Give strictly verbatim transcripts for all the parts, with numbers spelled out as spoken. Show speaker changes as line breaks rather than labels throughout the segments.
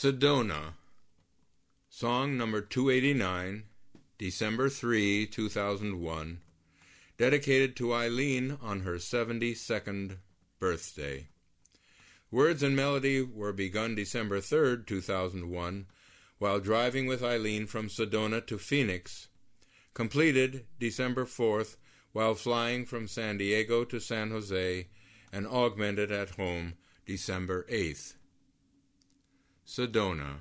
Sedona, song number two eighty-nine, December third, two thousand one, dedicated to Eileen on her seventy-second birthday. Words and melody were begun December third, two thousand one, while driving with Eileen from Sedona to Phoenix, completed December fourth while flying from San Diego to San Jose, and augmented at home December eighth. Sedona.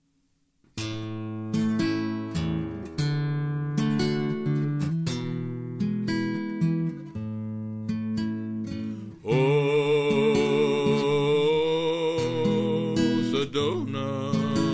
Oh, Sedona,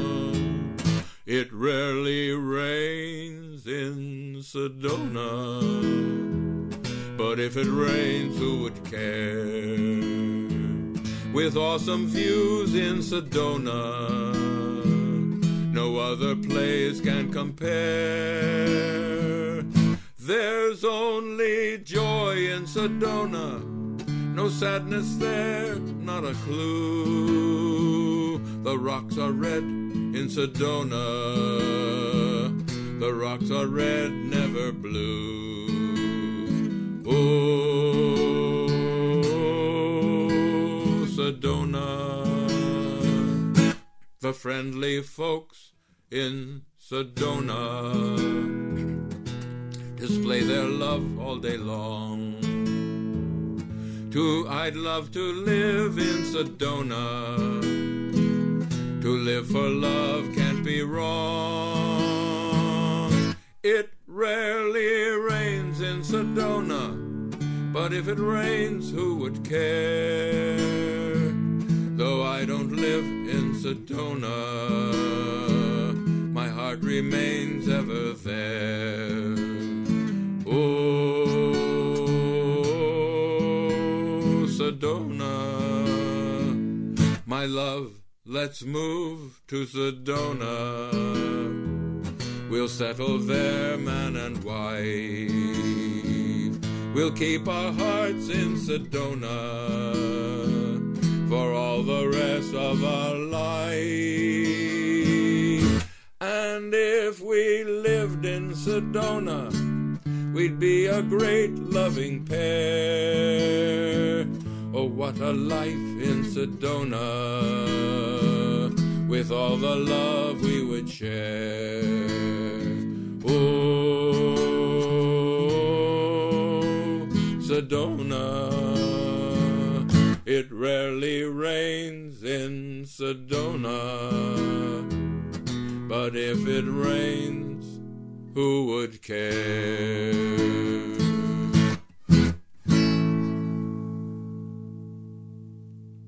it rarely rains in Sedona, but if it rains, who would care? With awesome views in Sedona, no other place can compare. There's only joy in Sedona, no sadness there, not a clue. The rocks are red in Sedona, the rocks are red, never blue. Oh, Sedona, the friendly folks in Sedona display their love all day long. To I'd love to live in Sedona. To live for love can't be wrong. It rarely rains in Sedona, but if it rains, who would care? Though I don't live in Sedona, my heart remains ever there. Oh, Sedona, my love, let's move to Sedona. We'll settle there, man and wife. We'll keep our hearts in Sedona for all the rest of our life. And if we lived in Sedona, we'd be a great loving pair. Oh, what a life in Sedona, with all the love we would share. Oh, Sedona, it rarely rains in Sedona, but if it rains, who would care?